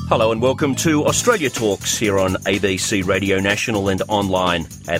Hello and welcome to Australia Talks here on ABC Radio National and online at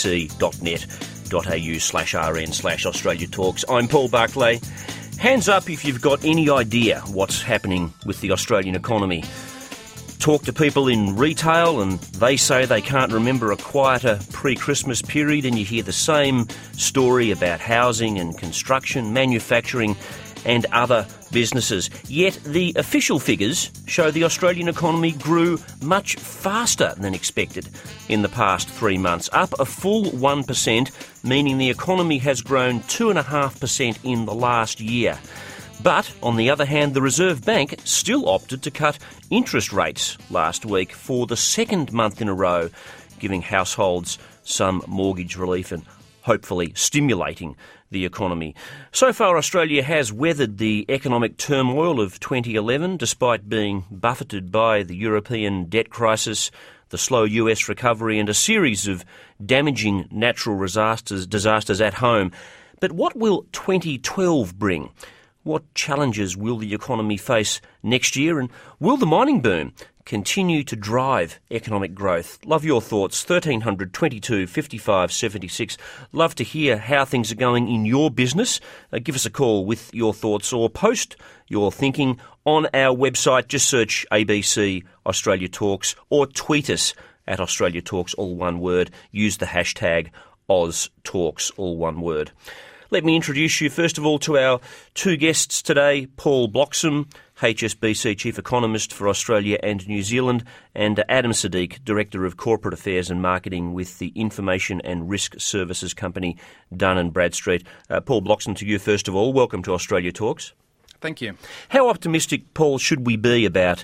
abc.net.au/rn/Australia Talks. I'm Paul Barclay. Hands up if you've got any idea what's happening with the Australian economy. Talk to people in retail and they say they can't remember a quieter pre-Christmas period, and you hear the same story about housing and construction, manufacturing and other businesses. Yet the official figures show the Australian economy grew much faster than expected in the past 3 months, up a full 1%, meaning the economy has grown 2.5% in the last year. But, on the other hand, the Reserve Bank still opted to cut interest rates last week for the second month in a row, giving households some mortgage relief and hopefully stimulating the economy. So far, Australia has weathered the economic turmoil of 2011, despite being buffeted by the European debt crisis, the slow US recovery and a series of damaging natural disasters at home. But what will 2012 bring? What challenges will the economy face next year, and will the mining boom continue to drive economic growth? Love your thoughts. 1300 22 55 76. Love to hear how things are going in your business. Give us a call with your thoughts or post your thinking on our website. Just search ABC Australia Talks or tweet us at Australia Talks, all one word. Use the hashtag AusTalks, all one word. Let me introduce you first of all to our two guests today, Paul Bloxham, HSBC Chief Economist for Australia and New Zealand, and Adam Sadiq, Director of Corporate Affairs and Marketing with the information and risk services company Dun & Bradstreet. Paul Bloxham, to you first of all. Welcome to Australia Talks. Thank you. How optimistic, Paul, should we be about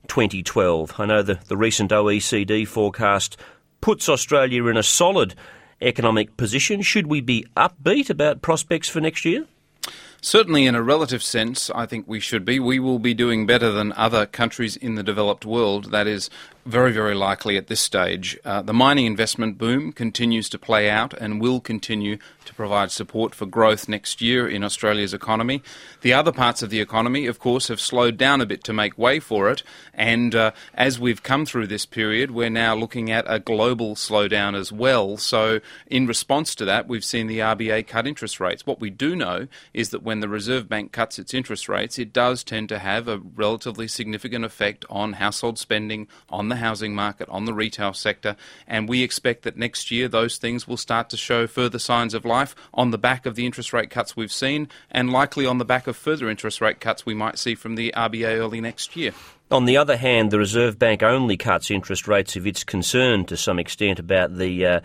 2012? I know the recent OECD forecast puts Australia in a solid economic position. Should we be upbeat about prospects for next year? Certainly in a relative sense, I think we should be. We will be doing better than other countries in the developed world. That is very, very likely at this stage. The mining investment boom continues to play out and will continue to provide support for growth next year in Australia's economy. The other parts of the economy, of course, have slowed down a bit to make way for it. And as we've come through this period, we're now looking at a global slowdown as well. So in response to that, we've seen the RBA cut interest rates. What we do know is that when the Reserve Bank cuts its interest rates, it does tend to have a relatively significant effect on household spending, on the housing market, on the retail sector, and we expect that next year those things will start to show further signs of life on the back of the interest rate cuts we've seen, and likely on the back of further interest rate cuts we might see from the RBA early next year. On the other hand, the Reserve Bank only cuts interest rates if it's concerned to some extent about the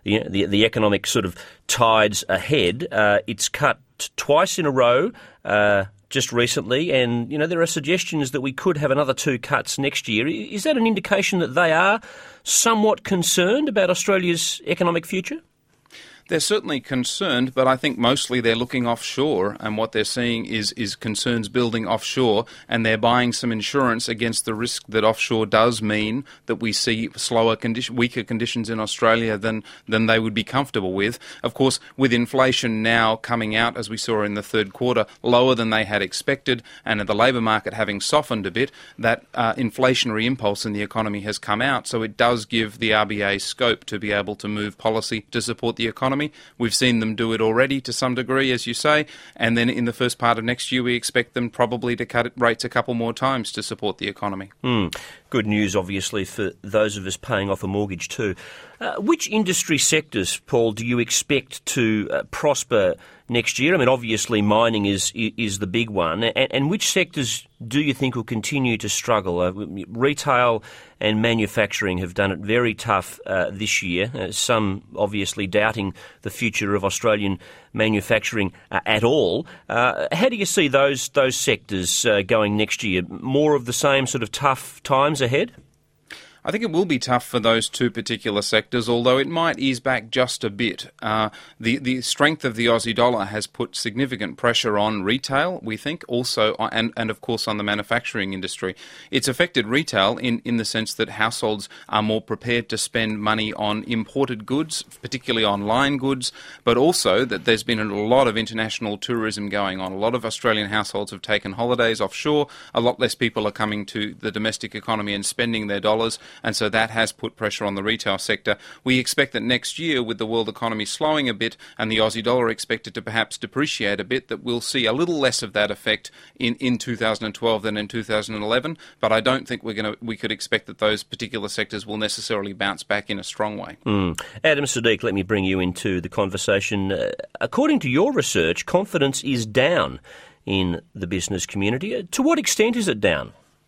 economic sort of tides ahead. It's cut twice in a row just recently, and there are suggestions that we could have another two cuts next year. Is that an indication that they are somewhat concerned about Australia's economic future? They're certainly concerned, but I think mostly they're looking offshore, and what they're seeing is concerns building offshore, and they're buying some insurance against the risk that offshore does mean that we see weaker conditions in Australia than they would be comfortable with. Of course, with inflation now coming out, as we saw in the third quarter, lower than they had expected, and the labour market having softened a bit, that inflationary impulse in the economy has come out, so it does give the RBA scope to be able to move policy to support the economy. We've seen them do it already to some degree, as you say, and then in the first part of next year we expect them probably to cut rates a couple more times to support the economy. Good news, obviously, for those of us paying off a mortgage too. Which industry sectors, Paul, do you expect to prosper next year? I mean, obviously mining is the big one. And which sectors do you think will continue to struggle? Retail and manufacturing have done it very tough this year, some obviously doubting the future of Australian manufacturing at all. How do you see those sectors going next year? More of the same sort of tough times ahead? I think it will be tough for those two particular sectors, although it might ease back just a bit. The strength of the Aussie dollar has put significant pressure on retail, we think, also, and of course on the manufacturing industry. It's affected retail in the sense that households are more prepared to spend money on imported goods, particularly online goods, but also that there's been a lot of international tourism going on. A lot of Australian households have taken holidays offshore. A lot less people are coming to the domestic economy and spending their dollars, and so that has put pressure on the retail sector. We expect that next year, with the world economy slowing a bit and the Aussie dollar expected to perhaps depreciate a bit, that we'll see a little less of that effect in 2012 than in 2011, but I don't think we could expect that those particular sectors will necessarily bounce back in a strong way. Adam Sadiq, let me bring you into the conversation. According to your research, confidence is down in the business community. To what extent is it down?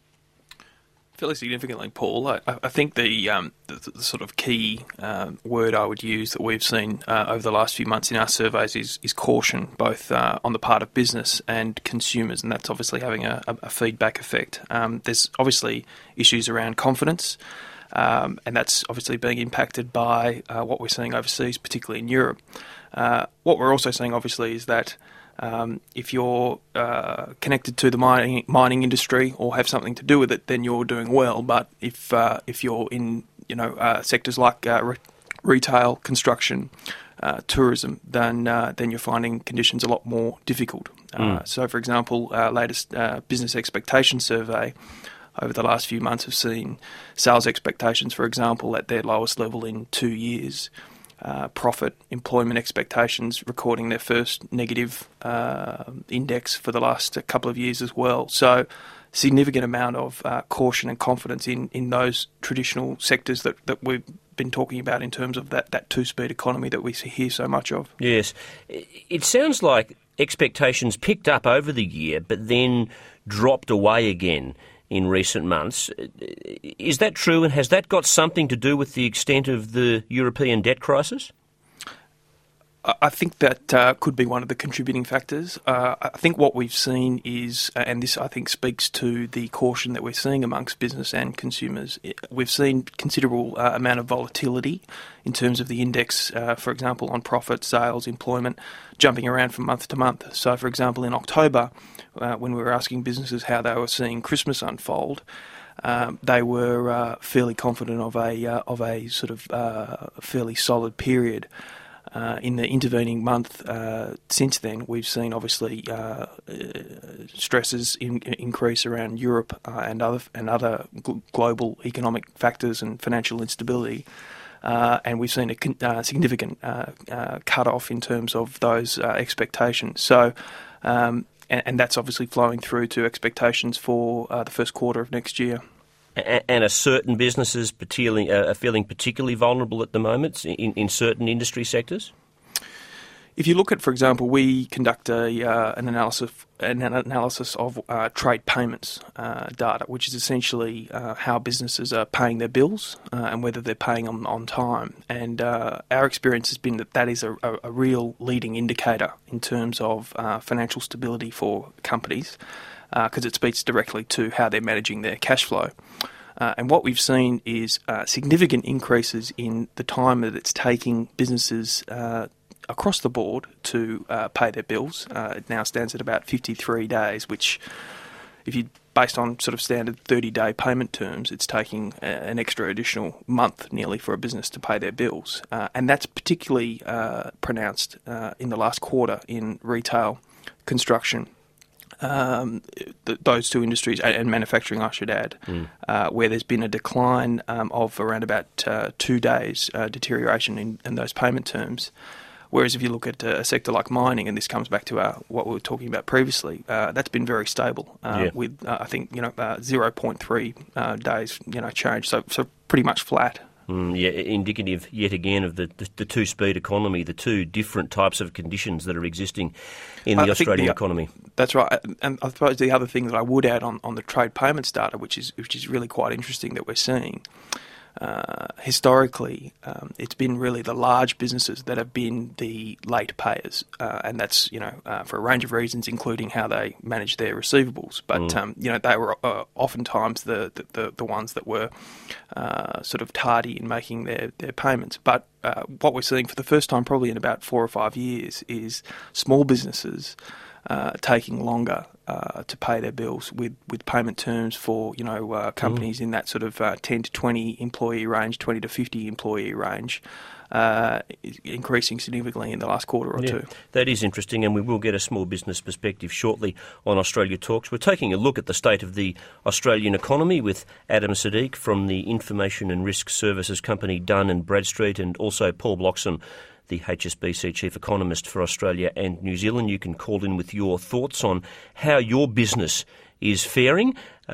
Fairly significantly, Paul. I think the sort of key word I would use that we've seen over the last few months in our surveys is caution, both on the part of business and consumers, and that's obviously having a feedback effect. There's obviously issues around confidence, and that's obviously being impacted by what we're seeing overseas, particularly in Europe. What we're also seeing, obviously, is that if you're connected to the mining industry or have something to do with it, then you're doing well. But if you're in sectors like retail, construction, tourism, then you're finding conditions a lot more difficult. So, for example, our latest business expectation survey over the last few months have seen sales expectations, for example, at their lowest level in 2 years. Profit, employment expectations recording their first negative index for the last couple of years as well. So significant amount of caution and confidence in those traditional sectors that we've been talking about in terms of that two-speed economy that we hear so much of. Yes. It sounds like expectations picked up over the year but then dropped away again in recent months. Is that true, and has that got something to do with the extent of the European debt crisis? I think that could be one of the contributing factors. I think what we've seen is, and this I think speaks to the caution that we're seeing amongst business and consumers, we've seen considerable amount of volatility in terms of the index, for example, on profit, sales, employment, jumping around from month to month. So, for example, in October, when we were asking businesses how they were seeing Christmas unfold, they were fairly confident of a sort of fairly solid period. In the intervening month since then, we've seen obviously stresses increase around Europe and other global economic factors and financial instability, and we've seen a significant cut-off in terms of those expectations. So, and that's obviously flowing through to expectations for the first quarter of next year. And are certain businesses feeling particularly vulnerable at the moment in certain industry sectors? If you look at, for example, we conduct an analysis of trade payments data, which is essentially how businesses are paying their bills and whether they're paying them on time. And our experience has been that is a real leading indicator in terms of financial stability for companies, because it speaks directly to how they're managing their cash flow. And what we've seen is significant increases in the time that it's taking businesses across the board to pay their bills. It now stands at about 53 days, which, if you based on sort of standard 30-day payment terms, it's taking an extra additional month nearly for a business to pay their bills. And that's particularly pronounced in the last quarter in retail, construction, those two industries, and manufacturing, I should add, where there's been a decline of around about 2 days deterioration in those payment terms. Whereas if you look at a sector like mining, and this comes back to what we were talking about previously, that's been very stable with I think 0.3 days change, so pretty much flat. Indicative yet again of the two-speed economy, the two different types of conditions that are existing in the Australian economy. That's right, and I suppose the other thing that I would add on the trade payments data, which is really quite interesting that we're seeing. historically, it's been really the large businesses that have been the late payers, and that's for a range of reasons, including how they manage their receivables. But they were oftentimes the ones that were sort of tardy in making their payments. But what we're seeing for the first time, probably in about 4 or 5 years, is small businesses taking longer to pay their bills with payment terms for companies in that sort of 10 to 20 employee range, 20 to 50 employee range, increasing significantly in the last quarter or two. That is interesting, and we will get a small business perspective shortly on Australia Talks. We're taking a look at the state of the Australian economy with Adam Sadiq from the information and risk services company Dun & Bradstreet, and also Paul Bloxham, the HSBC Chief Economist for Australia and New Zealand. You can call in with your thoughts on how your business is faring.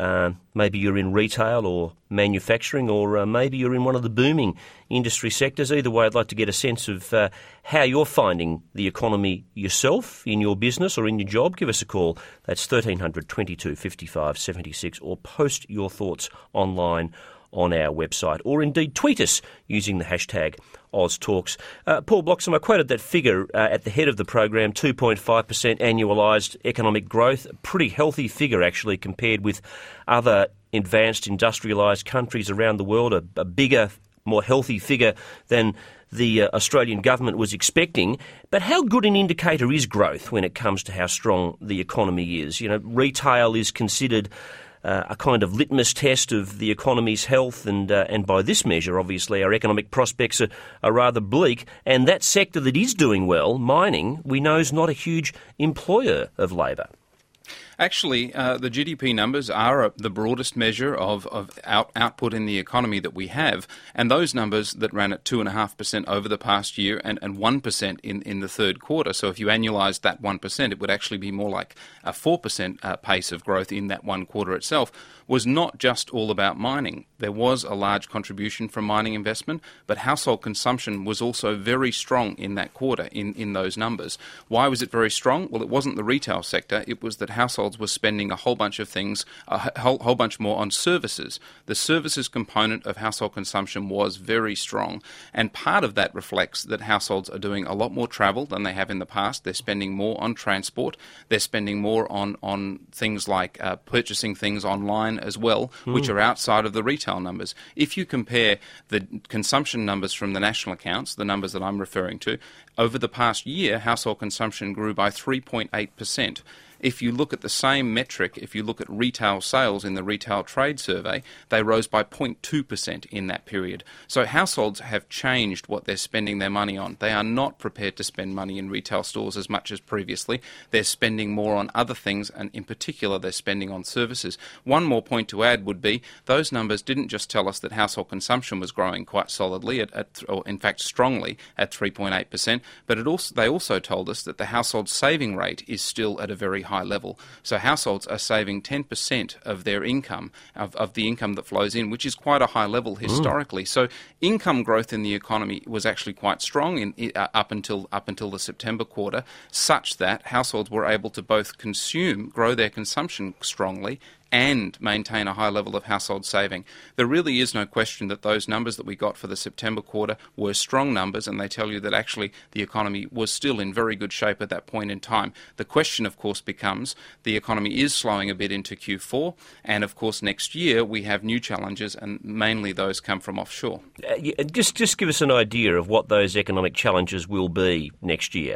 Maybe you're in retail or manufacturing, or maybe you're in one of the booming industry sectors. Either way, I'd like to get a sense of how you're finding the economy yourself, in your business or in your job. Give us a call. That's 1300 22 55 76, or post your thoughts online on our website, or indeed tweet us using the hashtag AusTalks. Paul Bloxham, I quoted that figure at the head of the program, 2.5% annualised economic growth, a pretty healthy figure actually compared with other advanced industrialised countries around the world, a bigger, more healthy figure than the Australian government was expecting. But how good an indicator is growth when it comes to how strong the economy is? Retail is considered a kind of litmus test of the economy's health, and by this measure, obviously, our economic prospects are rather bleak. And that sector that is doing well, mining, we know is not a huge employer of labour. Actually, the GDP numbers are the broadest measure of output in the economy that we have, and those numbers that ran at 2.5% over the past year and 1% in the third quarter. So if you annualised that 1%, it would actually be more like a 4% pace of growth in that one quarter itself. Was not just all about mining. There was a large contribution from mining investment, but household consumption was also very strong in that quarter in those numbers. Why was it very strong? Well, it wasn't the retail sector. It was that households were spending a whole bunch of things, a whole bunch more on services. The services component of household consumption was very strong, and part of that reflects that households are doing a lot more travel than they have in the past. They're spending more on transport. They're spending more on things like purchasing things online as well, which are outside of the retail numbers. If you compare the consumption numbers from the national accounts, the numbers that I'm referring to, over the past year, household consumption grew by 3.8%. If you look at the same metric, if you look at retail sales in the Retail Trade Survey, they rose by 0.2% in that period. So households have changed what they're spending their money on. They are not prepared to spend money in retail stores as much as previously. They're spending more on other things, and in particular, they're spending on services. One more point to add would be those numbers didn't just tell us that household consumption was growing quite solidly, or in fact strongly, at 3.8%, but they also told us that the household saving rate is still at a very high level. So households are saving 10% of their income, of the income that flows in, which is quite a high level historically. So income growth in the economy was actually quite strong up until the September quarter, such that households were able to both grow their consumption strongly, and maintain a high level of household saving. There really is no question that those numbers that we got for the September quarter were strong numbers, and they tell you that actually the economy was still in very good shape at that point in time. The question, of course, becomes the economy is slowing a bit into Q4, and of course next year we have new challenges, and mainly those come from offshore. Just give us an idea of what those economic challenges will be next year.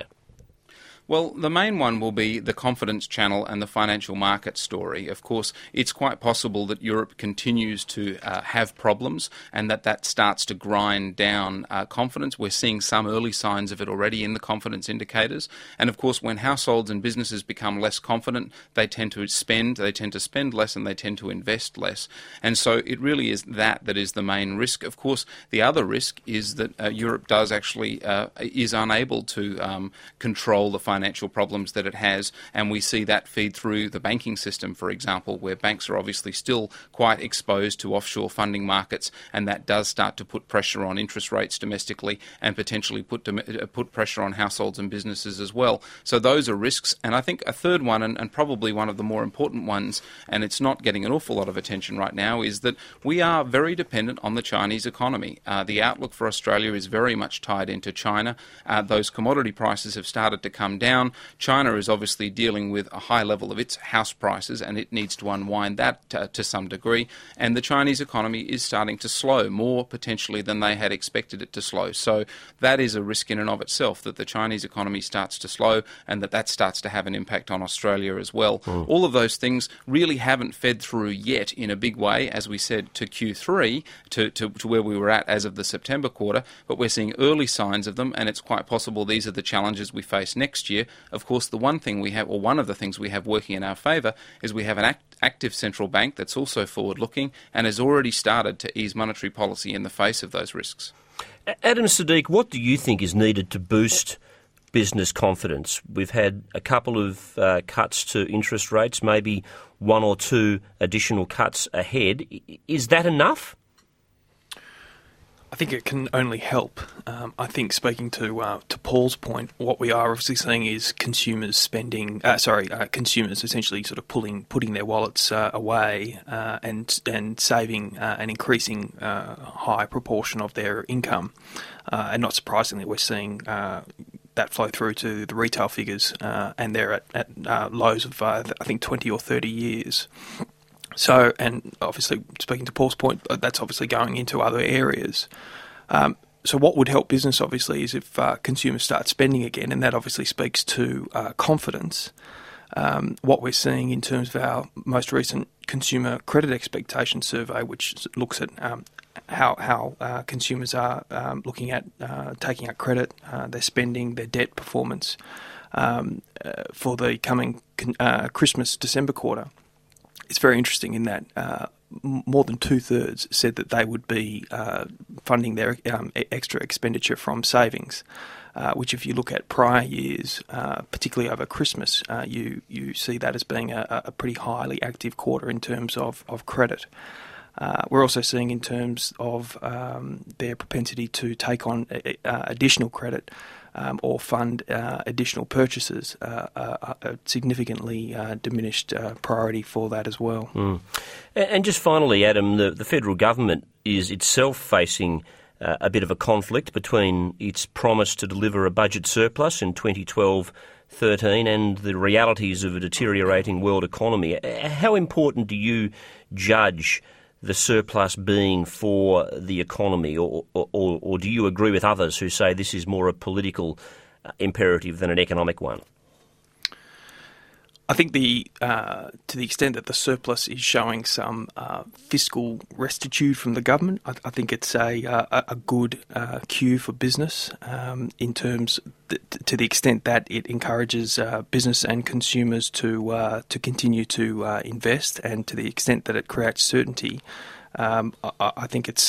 Well, the main one will be the confidence channel and the financial market story. Of course, it's quite possible that Europe continues to have problems and that starts to grind down confidence. We're seeing some early signs of it already in the confidence indicators. And of course, when households and businesses become less confident, they tend to spend less, and they tend to invest less. And so it really is that is the main risk. Of course, the other risk is that Europe is unable to control the financial financial problems that it has, and we see that feed through the banking system, for example, where banks are obviously still quite exposed to offshore funding markets, and that does start to put pressure on interest rates domestically and potentially put pressure on households and businesses as well. So those are risks. And I think a third one, and probably one of the more important ones, and it's not getting an awful lot of attention right now, is that we are very dependent on the Chinese economy. The outlook for Australia is very much tied into China. Those commodity prices have started to come down. China is obviously dealing with a high level of its house prices, and it needs to unwind that to some degree. And the Chinese economy is starting to slow more potentially than they had expected it to slow. So that is a risk in and of itself, that the Chinese economy starts to slow and that starts to have an impact on Australia as well. All of those things really haven't fed through yet in a big way, as we said, to Q3, to where we were at as of the September quarter, but we're seeing early signs of them, and it's quite possible these are the challenges we face next year. Of course, the one thing we have, or one of the things we have working in our favour, is we have an active central bank that's also forward-looking and has already started to ease monetary policy in the face of those risks. Adam Siddique, what do you think is needed to boost business confidence? We've had a couple of cuts to interest rates, maybe one or two additional cuts ahead. Is that enough? I think it can only help. I think, speaking to Paul's point, what we are obviously seeing is consumers spending. Consumers essentially sort of putting their wallets away and saving an increasing high proportion of their income, and not surprisingly, we're seeing that flow through to the retail figures, and they're at lows of I think 20 or 30 years. So, and obviously, speaking to Paul's point, that's obviously going into other areas. So what would help business, obviously, is if consumers start spending again, and that obviously speaks to confidence. What we're seeing in terms of our most recent consumer credit expectation survey, which looks at how consumers are looking at taking out credit, their spending, their debt performance for the coming Christmas-December quarter. It's very interesting in that more than two-thirds said that they would be funding their extra expenditure from savings, which if you look at prior years, particularly over Christmas, you see that as being a pretty highly active quarter in terms of credit. We're also seeing in terms of their propensity to take on additional credit or fund additional purchases, a significantly diminished priority for that as well. And just finally, Adam, the federal government is itself facing a bit of a conflict between its promise to deliver a budget surplus in 2012-13 and the realities of a deteriorating world economy. How important do you judge the surplus being for the economy, or do you agree with others who say this is more a political imperative than an economic one? I think to the extent that the surplus is showing some fiscal rectitude from the government, I think it's a good cue for business in terms to the extent that it encourages business and consumers to continue to invest, and to the extent that it creates certainty. I think it's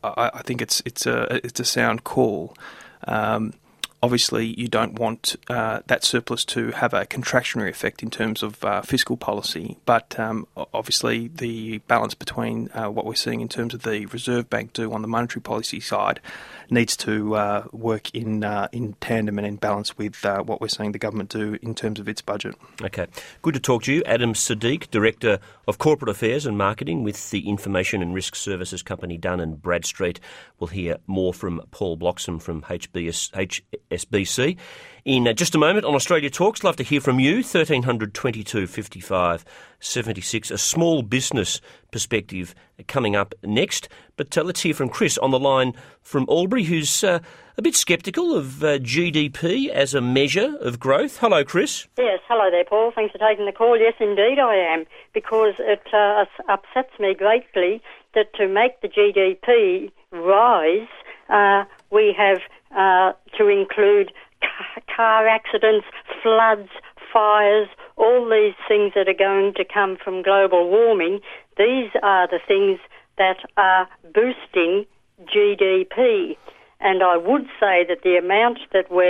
a sound call. Obviously, you don't want that surplus to have a contractionary effect in terms of fiscal policy, but obviously the balance between what we're seeing in terms of the Reserve Bank do on the monetary policy side needs to work in tandem and in balance with what we're seeing the government do in terms of its budget. Okay. Good to talk to you. Adam Siddique, Director of Corporate Affairs and Marketing with the Information and Risk Services company Dun & Bradstreet. We'll hear more from Paul Bloxham from HSBC. In just a moment on Australia Talks, love to hear from you. 1300 22 55 76. A small business perspective coming up next. But let's hear from Chris on the line from Albury, who's a bit sceptical of GDP as a measure of growth. Hello, Chris. Yes, hello there, Paul. Thanks for taking the call. Yes, indeed I am, because it upsets me greatly that to make the GDP rise, we have to include car accidents, floods, fires, all these things that are going to come from global warming. These are the things that are boosting GDP. And I would say that the amount that we're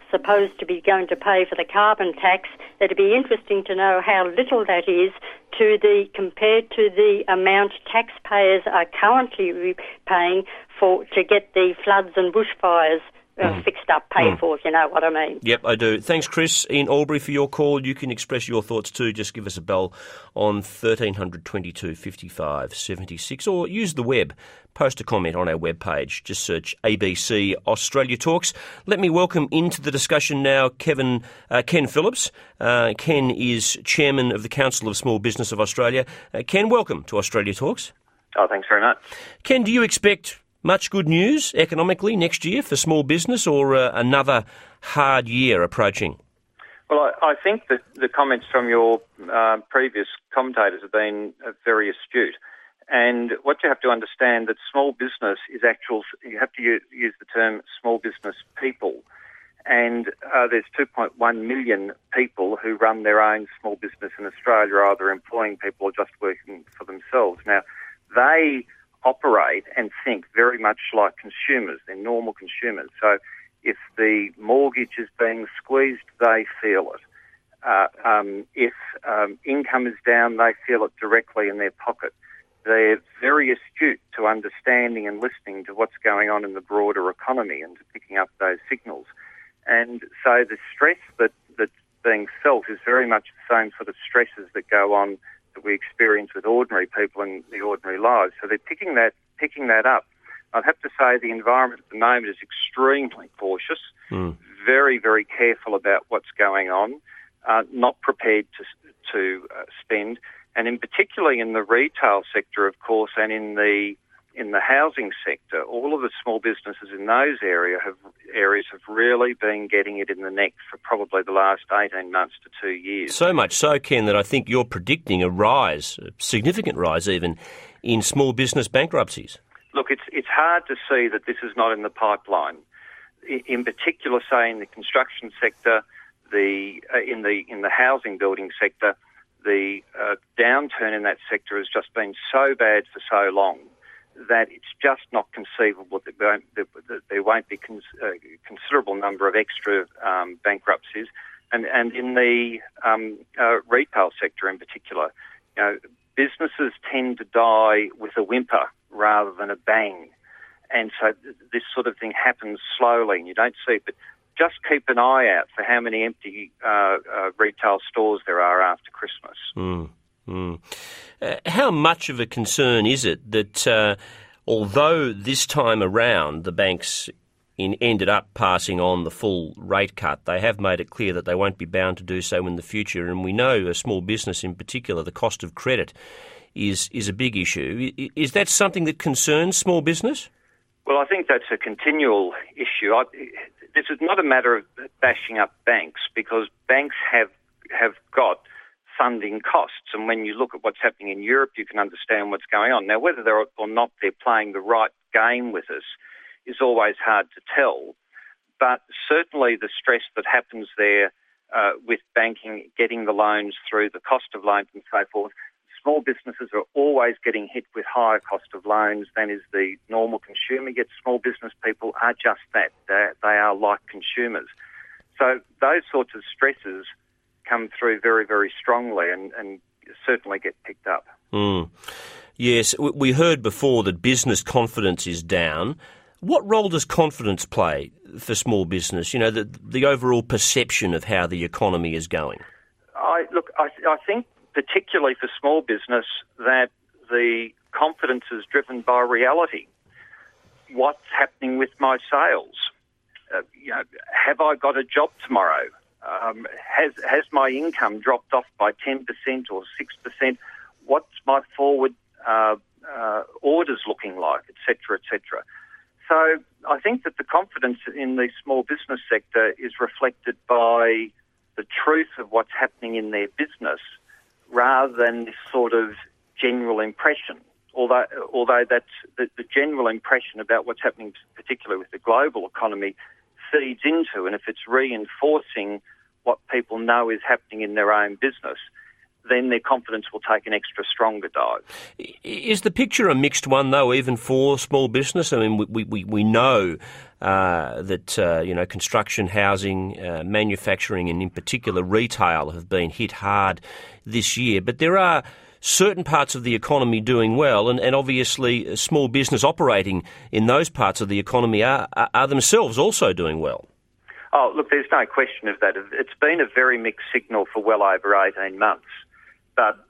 supposed to be going to pay for the carbon tax. It'd be interesting to know how little that is compared to the amount taxpayers are currently paying to get the floods and bushfires fixed up, paid for, if you know what I mean. Yep, I do. Thanks, Chris, in Albury, for your call. You can express your thoughts too. Just give us a bell on 1300 22 55 76 or use the web. Post a comment on our webpage. Just search ABC Australia Talks. Let me welcome into the discussion now Ken Phillips. Ken is Chairman of the Council of Small Business of Australia. Ken, welcome to Australia Talks. Oh, thanks very much. Ken, do you expect much good news economically next year for small business, or another hard year approaching? Well, I think that the comments from your previous commentators have been very astute. And what you have to understand that small business is you have to use the term small business people. And there's 2.1 million people who run their own small business in Australia, either employing people or just working for themselves. Now, they operate and think very much like consumers. They're normal consumers. So if the mortgage is being squeezed, they feel it. If income is down, they feel it directly in their pocket. They're very astute to understanding and listening to what's going on in the broader economy and to picking up those signals. And so the stress that's being felt is very much the same sort of stresses that go on that we experience with ordinary people in the ordinary lives. So they're picking that up. I'd have to say the environment at the moment is extremely cautious, very, very careful about what's going on, not prepared to spend, and in particularly in the retail sector, of course, and in the housing sector, all of the small businesses in those areas have really been getting it in the neck for probably the last 18 months to 2 years. So much so, Ken, that I think you're predicting a significant rise even, in small business bankruptcies. Look, it's hard to see that this is not in the pipeline. In particular, say in the construction sector, in the housing building sector, the downturn in that sector has just been so bad for so long that it's just not conceivable that there won't be considerable number of extra bankruptcies. And in the retail sector in particular, businesses tend to die with a whimper rather than a bang. And so this sort of thing happens slowly and you don't see it. But just keep an eye out for how many empty retail stores there are after Christmas. How much of a concern is it that although this time around the banks ended up passing on the full rate cut, they have made it clear that they won't be bound to do so in the future, and we know a small business in particular, the cost of credit is a big issue. Is that something that concerns small business? Well, I think that's a continual issue. This is not a matter of bashing up banks, because banks have got funding costs, and when you look at what's happening in Europe, you can understand what's going on. Now, whether or not they're playing the right game with us is always hard to tell, but certainly the stress that happens there with banking, getting the loans through, the cost of loans and so forth, small businesses are always getting hit with higher cost of loans than is the normal consumer, yet small business people are just that. They are like consumers. So those sorts of stresses come through very, very strongly and certainly get picked up. Yes, we heard before that business confidence is down. What role does confidence play for small business, the overall perception of how the economy is going? I think particularly for small business that the confidence is driven by reality. What's happening with my sales? Have I got a job tomorrow? Has my income dropped off by 10% or 6%? What's my forward orders looking like, etc., etc.? So I think that the confidence in the small business sector is reflected by the truth of what's happening in their business rather than this sort of general impression. Although that's the general impression about what's happening, particularly with the global economy, feeds into, and if it's reinforcing what people know is happening in their own business, then their confidence will take an extra stronger dive. Is the picture a mixed one, though, even for small business? I mean, we know that construction, housing, manufacturing, and in particular retail have been hit hard this year. But there are certain parts of the economy doing well, and obviously small business operating in those parts of the economy are themselves also doing well. Oh, look, there's no question of that. It's been a very mixed signal for well over 18 months. But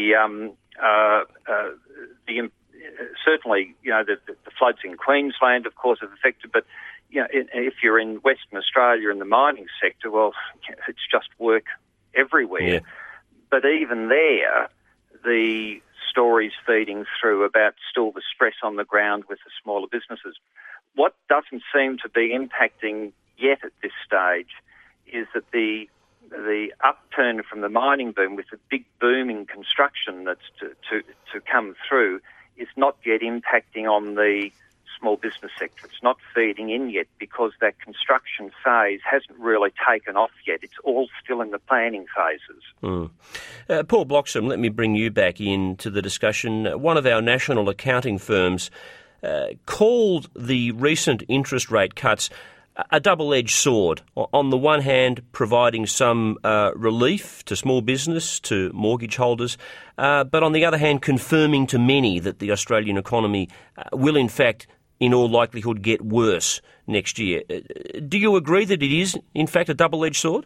certainly, the floods in Queensland, of course, have affected. But if you're in Western Australia in the mining sector, well, it's just work everywhere. Yeah. But even there, the stories feeding through about still the stress on the ground with the smaller businesses. What doesn't seem to be impacting yet at this stage is that the upturn from the mining boom, with the big boom in construction that's to come through, is not yet impacting on the small business sector. It's not feeding in yet because that construction phase hasn't really taken off yet. It's all still in the planning phases. Paul Bloxham, let me bring you back into the discussion. One of our national accounting firms called the recent interest rate cuts a double-edged sword. On the one hand, providing some relief to small business, to mortgage holders, but on the other hand, confirming to many that the Australian economy will in fact, in all likelihood, get worse next year. Do you agree that it is, in fact, a double-edged sword?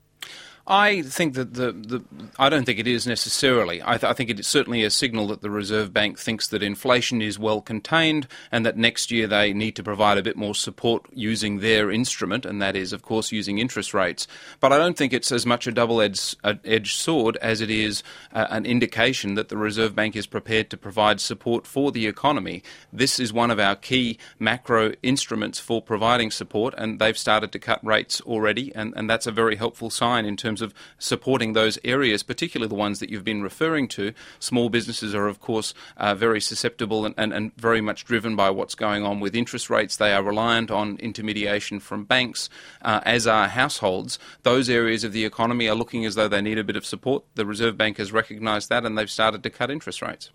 I think that I don't think it is necessarily. I think it is certainly a signal that the Reserve Bank thinks that inflation is well contained and that next year they need to provide a bit more support using their instrument, and that is, of course, using interest rates. But I don't think it's as much a double-edged sword as it is an indication that the Reserve Bank is prepared to provide support for the economy. This is one of our key macro instruments for providing support, and they've started to cut rates already, and that's a very helpful sign in terms of supporting those areas, particularly the ones that you've been referring to. Small businesses are, of course, very susceptible and very much driven by what's going on with interest rates. They are reliant on intermediation from banks, as are households. Those areas of the economy are looking as though they need a bit of support. The Reserve Bank has recognised that, and they've started to cut interest rates.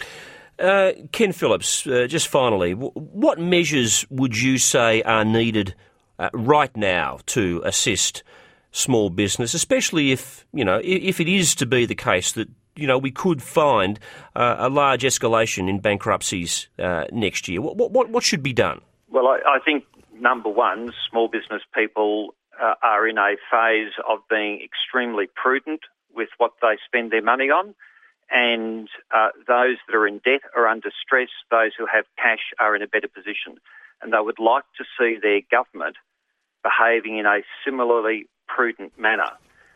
Ken Phillips, just finally, what measures would you say are needed right now to assist small business, especially if it is to be the case that we could find a large escalation in bankruptcies next year? What should be done? Well, I think number one, small business people are in a phase of being extremely prudent with what they spend their money on, and those that are in debt or under stress, those who have cash are in a better position, and they would like to see their government behaving in a similarly prudent manner.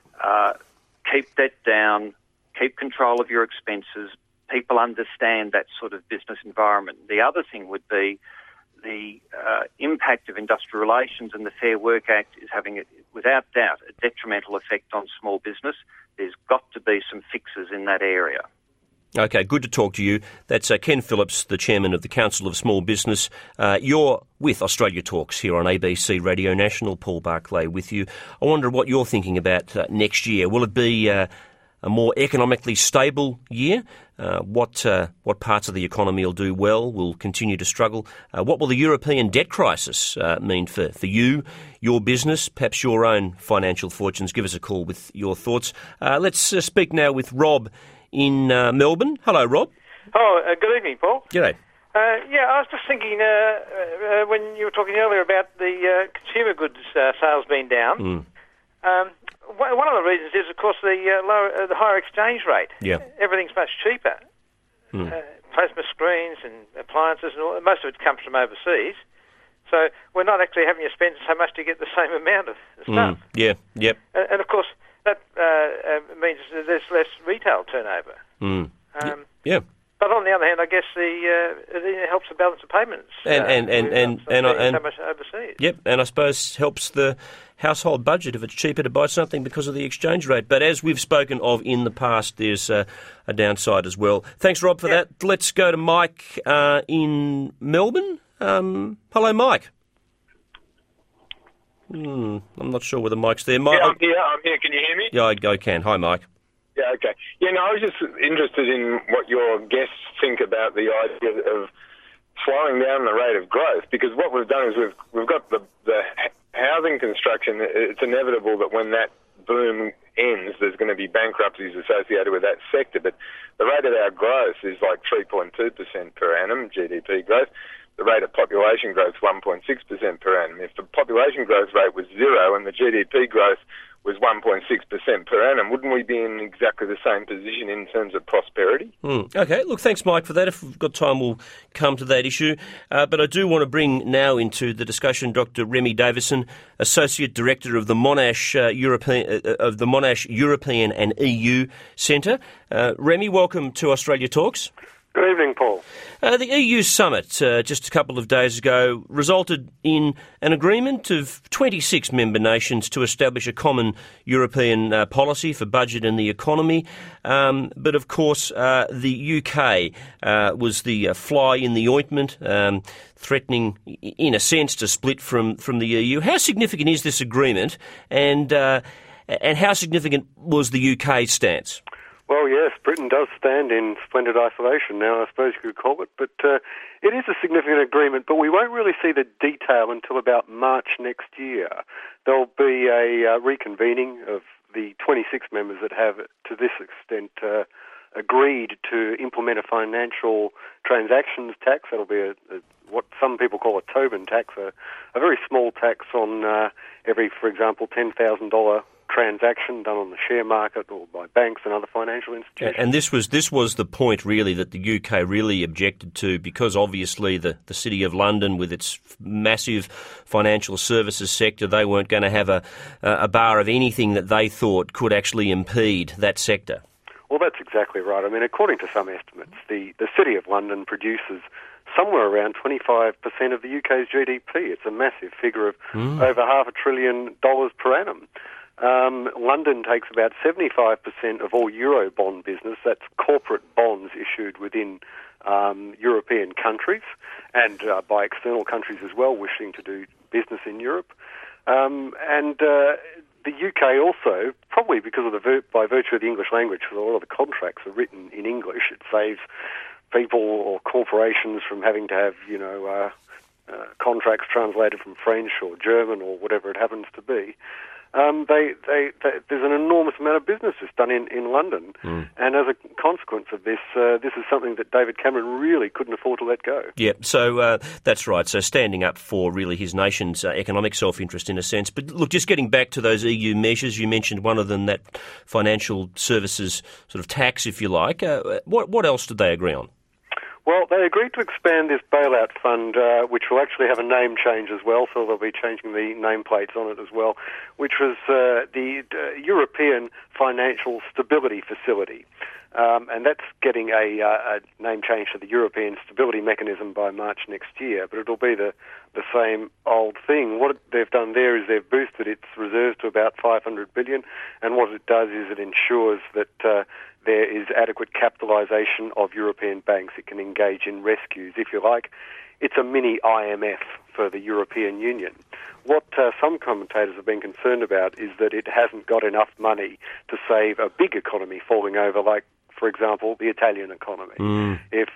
Keep debt down, keep control of your expenses. People understand that sort of business environment. The other thing would be the impact of industrial relations, and the Fair Work Act is having, without doubt, a detrimental effect on small business. There's got to be some fixes in that area. Okay, good to talk to you. That's Ken Phillips, the Chairman of the Council of Small Business. You're with Australia Talks here on ABC Radio National. Paul Barclay with you. I wonder what you're thinking about next year. Will it be a more economically stable year? What parts of the economy will do well, will continue to struggle? What will the European debt crisis mean for you, your business, perhaps your own financial fortunes? Give us a call with your thoughts. Let's speak now with Rob in Melbourne. Hello, Rob. Oh, good evening, Paul. G'day. I was just thinking when you were talking earlier about the consumer goods sales being down. One of the reasons is, of course, the higher exchange rate. Yeah. Everything's much cheaper. Plasma screens and appliances, and all, most of it comes from overseas. So we're not actually having to spend so much to get the same amount of stuff. Yep. And of course, that means there's less retail turnover. Yeah. But on the other hand, I guess it helps the balance of payments. And so much overseas. Yep, and I suppose helps the household budget if it's cheaper to buy something because of the exchange rate. But as we've spoken of in the past, there's a downside as well. Thanks, Rob, for that. Let's go to Mike in Melbourne. Hello, Mike. I'm not sure whether Mike's there. Mike, yeah, I'm here. Can you hear me? Yeah, I can. Hi, Mike. Yeah, okay. Yeah, no, I was just interested in what your guests think about the idea of slowing down the rate of growth, because what we've done is we've got the housing construction. It's inevitable that when that boom ends, there's going to be bankruptcies associated with that sector, but the rate of our growth is like 3.2% per annum, GDP growth. The rate of population growth is 1.6% per annum. If the population growth rate was zero and the GDP growth was 1.6% per annum, wouldn't we be in exactly the same position in terms of prosperity? Okay, look, thanks, Mike, for that. If we've got time, we'll come to that issue. But I do want to bring now into the discussion Dr. Remy Davison, Associate Director of the Monash European and EU Centre. Remy, welcome to Australia Talks. Good evening, Paul. The EU summit just a couple of days ago resulted in an agreement of 26 member nations to establish a common European policy for budget and the economy. But of course, the UK was the fly in the ointment, threatening, in a sense, to split from the EU. How significant is this agreement, and how significant was the UK's stance? Well, yes, Britain does stand in splendid isolation now, I suppose you could call it, but it is a significant agreement, but we won't really see the detail until about March next year. There'll be a reconvening of the 26 members that have, to this extent, agreed to implement a financial transactions tax. That'll be what some people call a Tobin tax, a very small tax on every, for example, $10,000 transaction done on the share market or by banks and other financial institutions. And this was the point, really, that the UK really objected to, because obviously the City of London, with its massive financial services sector, they weren't going to have a bar of anything that they thought could actually impede that sector. Well, that's exactly right. I mean, according to some estimates, the City of London produces somewhere around 25% of the UK's GDP. It's a massive figure of over $500 billion per annum. London takes about 75% of all Eurobond business. That's corporate bonds issued within European countries and by external countries as well wishing to do business in Europe. The UK also, probably because of by virtue of the English language, because a lot of the contracts are written in English, it saves people or corporations from having to have, contracts translated from French or German or whatever it happens to be. There's an enormous amount of business that's done in London, and as a consequence of this, this is something that David Cameron really couldn't afford to let go. Yeah, so that's right. So standing up for really his nation's economic self-interest in a sense. But look, just getting back to those EU measures, you mentioned one of them, that financial services sort of tax, if you like. What else did they agree on? Well, they agreed to expand this bailout fund, which will actually have a name change as well, so they'll be changing the nameplates on it as well, which was the European Financial Stability Facility. And that's getting a name change to the European Stability Mechanism by March next year, but it'll be the same old thing. What they've done there is they've boosted its reserves to about $500 billion, and what it does is it ensures that there is adequate capitalisation of European banks. It can engage in rescues, if you like. It's a mini IMF for the European Union. What some commentators have been concerned about is that it hasn't got enough money to save a big economy falling over, like, for example, the Italian economy. If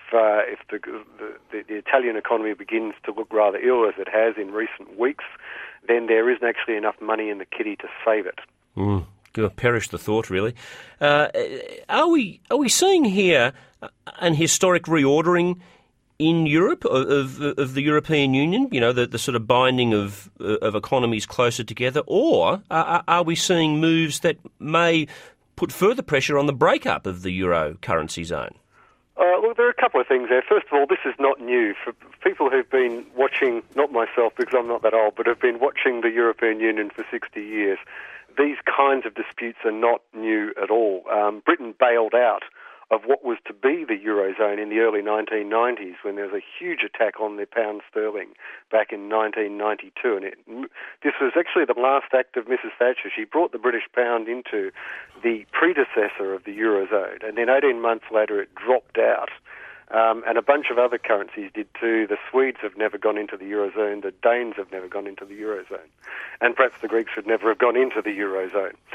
the Italian economy begins to look rather ill, as it has in recent weeks, then there isn't actually enough money in the kitty to save it. Perish the thought, really. Are we seeing here an historic reordering in Europe of the European Union? You know, the sort of binding of economies closer together, or are we seeing moves that may put further pressure on the breakup of the euro currency zone? Look, there are a couple of things there. First of all, this is not new. For people who've been watching, not myself because I'm not that old, but have been watching the European Union for 60 years, these kinds of disputes are not new at all. Britain bailed out of what was to be the Eurozone in the early 1990s when there was a huge attack on the pound sterling back in 1992. And this was actually the last act of Mrs. Thatcher. She brought the British pound into the predecessor of the Eurozone, and then 18 months later it dropped out. And a bunch of other currencies did too. The Swedes have never gone into the Eurozone. The Danes have never gone into the Eurozone. And perhaps the Greeks should never have gone into the Eurozone.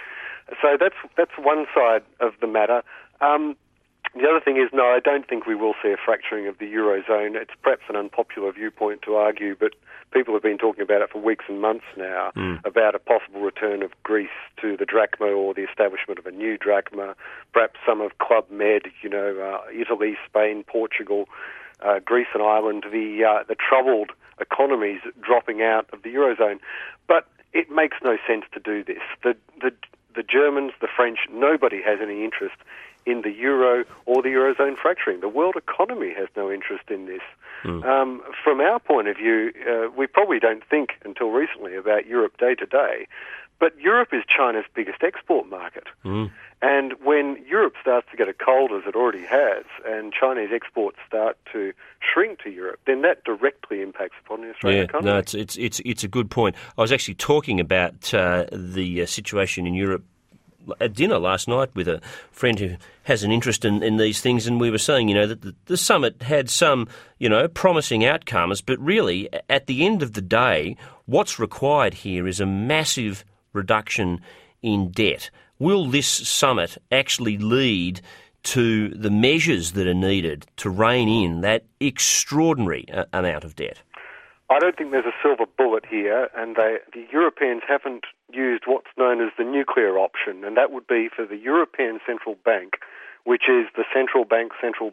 So that's one side of the matter. The other thing is, no, I don't think we will see a fracturing of the Eurozone. It's perhaps an unpopular viewpoint to argue, but people have been talking about it for weeks and months now, about a possible return of Greece to the drachma or the establishment of a new drachma, perhaps some of Club Med, Italy, Spain, Portugal, Greece and Ireland, the troubled economies dropping out of the Eurozone. But it makes no sense to do this. The Germans, the French, nobody has any interest in the euro or the Eurozone fracturing. The world economy has no interest in this. From our point of view, we probably don't think until recently about Europe day to day, but Europe is China's biggest export market. And when Europe starts to get a cold, as it already has, and Chinese exports start to shrink to Europe, then that directly impacts upon the Australian economy. No, it's a good point. I was actually talking about the situation in Europe at dinner last night with a friend who has an interest in these things, and we were saying, that the summit had some, promising outcomes, but really, at the end of the day, what's required here is a massive reduction in debt. Will this summit actually lead to the measures that are needed to rein in that extraordinary amount of debt? I don't think there's a silver bullet here, and the Europeans haven't used what's known as the nuclear option, and that would be for the European Central Bank, which is the central bank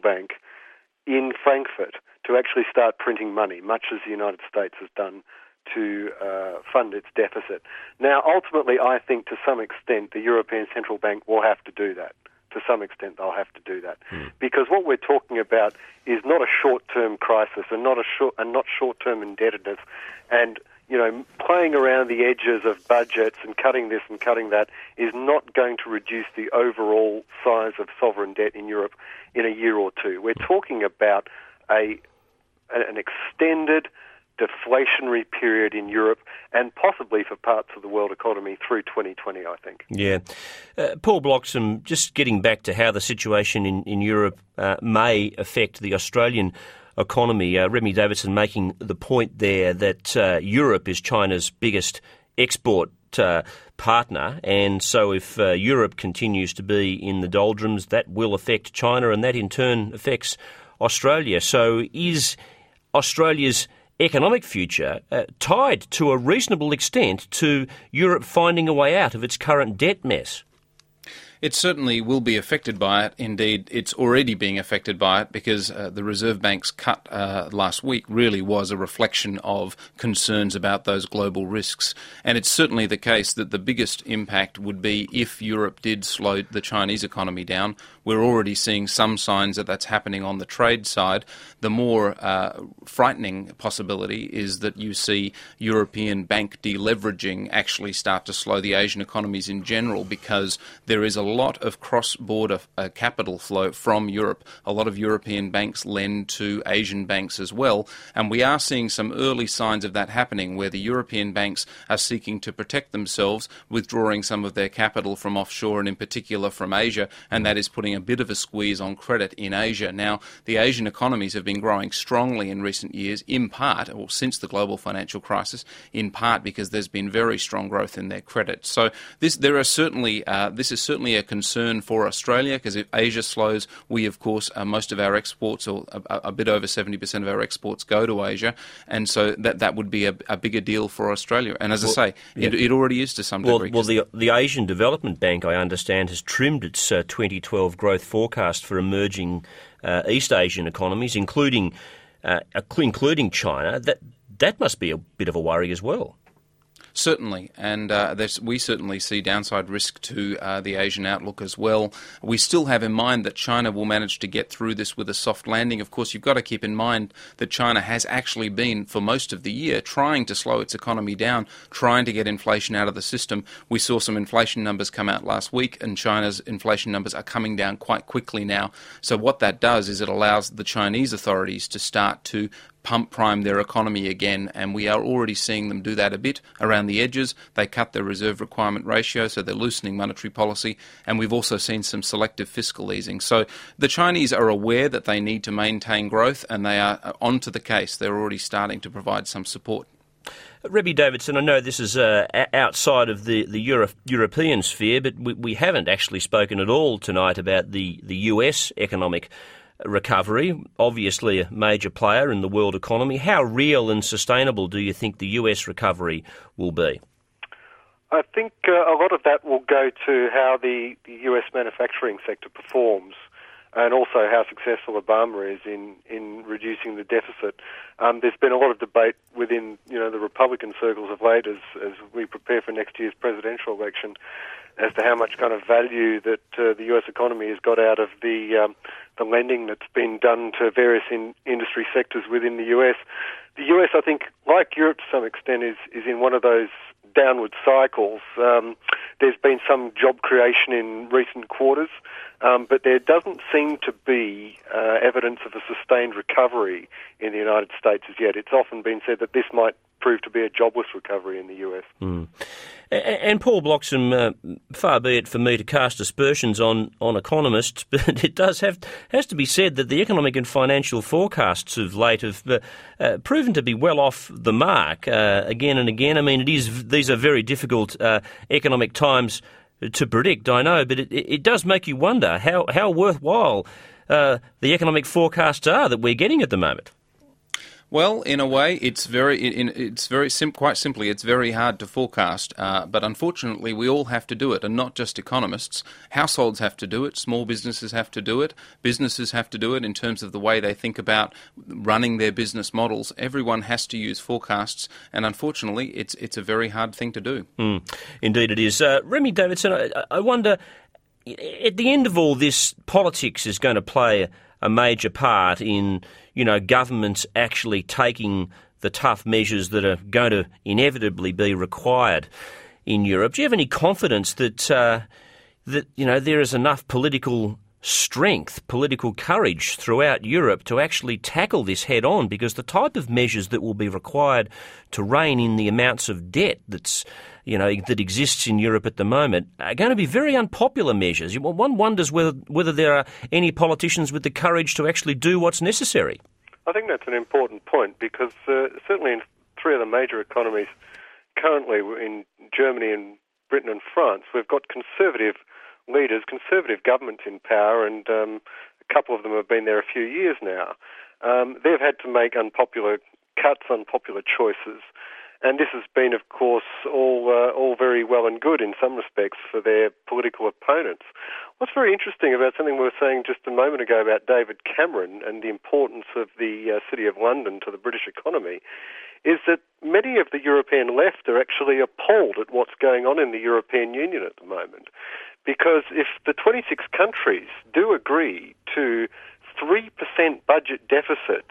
in Frankfurt, to actually start printing money, much as the United States has done to fund its deficit. Now, ultimately, I think to some extent the European Central Bank will have to do that. To some extent, they'll have to do that. Because what we're talking about is not a short-term crisis and not short-term indebtedness. And, playing around the edges of budgets and cutting this and cutting that is not going to reduce the overall size of sovereign debt in Europe in a year or two. We're talking about an extended deflationary period in Europe and possibly for parts of the world economy through 2020, I think. Yeah. Paul Bloxham, just getting back to how the situation in Europe may affect the Australian economy, Remy Davidson making the point there that Europe is China's biggest export partner, and so if Europe continues to be in the doldrums, that will affect China, and that in turn affects Australia. So is Australia's economic future tied to a reasonable extent to Europe finding a way out of its current debt mess? It certainly will be affected by it. Indeed, it's already being affected by it because the Reserve Bank's cut last week really was a reflection of concerns about those global risks. And it's certainly the case that the biggest impact would be if Europe did slow the Chinese economy down. We're already seeing some signs that that's happening on the trade side. The more frightening possibility is that you see European bank deleveraging actually start to slow the Asian economies in general, because there is a lot of cross-border capital flow from Europe. A lot of European banks lend to Asian banks as well, and we are seeing some early signs of that happening, where the European banks are seeking to protect themselves, withdrawing some of their capital from offshore and in particular from Asia, and that is putting a bit of a squeeze on credit in Asia. Now, the Asian economies have been growing strongly in recent years, in part, or since the global financial crisis, in part because there's been very strong growth in their credit. So this is certainly a concern for Australia, because if Asia slows, we, of course, most of our exports, or a bit over 70% of our exports, go to Asia, and so that would be a bigger deal for Australia. And as I say, it already is to some degree. Well, the Asian Development Bank, I understand, has trimmed its 2012 growth forecast for emerging East Asian economies, including China. That must be a bit of a worry as well. Certainly, and we certainly see downside risk to the Asian outlook as well. We still have in mind that China will manage to get through this with a soft landing. Of course, you've got to keep in mind that China has actually been, for most of the year, trying to slow its economy down, trying to get inflation out of the system. We saw some inflation numbers come out last week, and China's inflation numbers are coming down quite quickly now. So what that does is it allows the Chinese authorities to start to pump prime their economy again, and we are already seeing them do that a bit around the edges. They cut their reserve requirement ratio, so they're loosening monetary policy, and we've also seen some selective fiscal easing. So the Chinese are aware that they need to maintain growth, and they are onto the case. They're already starting to provide some support. Rebbe Davidson, I know this is outside of the European sphere, but we haven't actually spoken at all tonight about the US economic recovery, obviously a major player in the world economy. How real and sustainable do you think the US recovery will be? I think a lot of that will go to how the US manufacturing sector performs, and also how successful Obama is in reducing the deficit. There's been a lot of debate within the Republican circles of late as we prepare for next year's presidential election as to how much kind of value that the US economy has got out of the lending that's been done to various industry sectors within the US. The US, I think, like Europe to some extent, is in one of those downward cycles. There's been some job creation in recent quarters, but there doesn't seem to be evidence of a sustained recovery in the United States as yet. It's often been said that this might prove to be a jobless recovery in the US. Mm. And Paul Bloxham, far be it for me to cast aspersions on economists, but it has to be said that the economic and financial forecasts of late have proven to be well off the mark again and again. I mean, these are very difficult economic times to predict, I know, but it does make you wonder how worthwhile the economic forecasts are that we're getting at the moment. Well, in a way, quite simply, it's very hard to forecast. But unfortunately, we all have to do it, and not just economists. Households have to do it. Small businesses have to do it. Businesses have to do it in terms of the way they think about running their business models. Everyone has to use forecasts, and unfortunately, it's a very hard thing to do. Indeed, it is. Remy Davidson, I wonder, at the end of all this, politics is going to play a major part in governments actually taking the tough measures that are going to inevitably be required in Europe. Do you have any confidence that there is enough political strength, political courage throughout Europe to actually tackle this head on? Because the type of measures that will be required to rein in the amounts of debt that exists in Europe at the moment are going to be very unpopular measures. One wonders whether there are any politicians with the courage to actually do what's necessary. I think that's an important point, because certainly in three of the major economies currently, in Germany and Britain and France, we've got conservative leaders, conservative governments in power, and a couple of them have been there a few years now. They've had to make unpopular cuts, unpopular choices. And this has been, of course, all very well and good in some respects for their political opponents. What's very interesting about something we were saying just a moment ago about David Cameron and the importance of the City of London to the British economy is that many of the European left are actually appalled at what's going on in the European Union at the moment. Because if the 26 countries do agree to 3% budget deficits,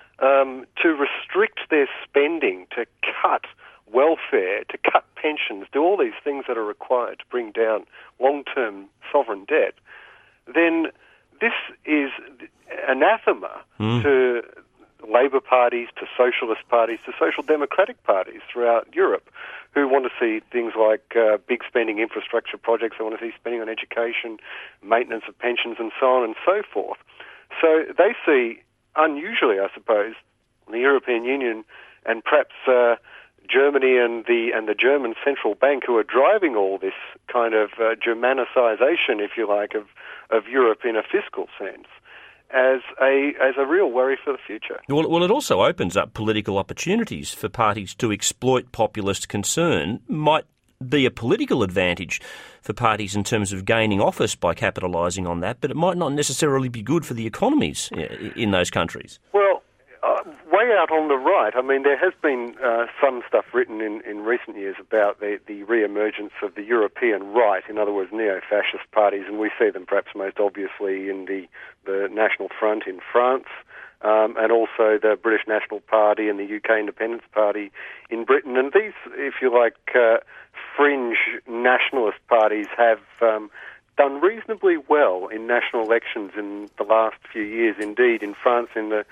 to restrict their spending, to cut welfare, to cut pensions, do all these things that are required to bring down long-term sovereign debt, then this is anathema to Labour parties, to socialist parties, to social democratic parties throughout Europe who want to see things like big spending infrastructure projects, they want to see spending on education, maintenance of pensions and so on and so forth. So they see, unusually, I suppose, the European Union and perhaps Germany and the German central bank, who are driving all this kind of Germanicization, if you like, of Europe in a fiscal sense, as a real worry for the future. Well, it also opens up political opportunities for parties to exploit populist concern. Might be a political advantage for parties in terms of gaining office by capitalising on that, but it might not necessarily be good for the economies in those countries. Well, way out on the right, I mean, there has been some stuff written in recent years about the re-emergence of the European right, in other words, neo-fascist parties, and we see them perhaps most obviously in the National Front in France, and also the British National Party and the UK Independence Party in Britain. And these, if you like, fringe nationalist parties have done reasonably well in national elections in the last few years. Indeed, in France, in the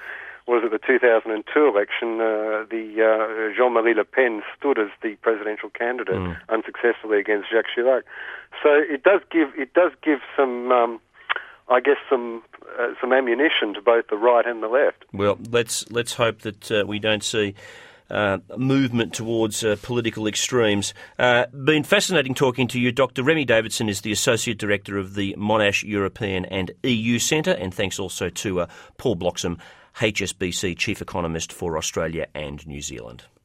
2002 election, Jean-Marie Le Pen stood as the presidential candidate unsuccessfully against Jacques Chirac. So it does give some, some ammunition to both the right and the left. Well, let's hope that we don't see movement towards political extremes. Been fascinating talking to you. Dr. Remy Davidson is the Associate Director of the Monash European and EU Centre, and thanks also to Paul Bloxham, HSBC Chief Economist for Australia and New Zealand.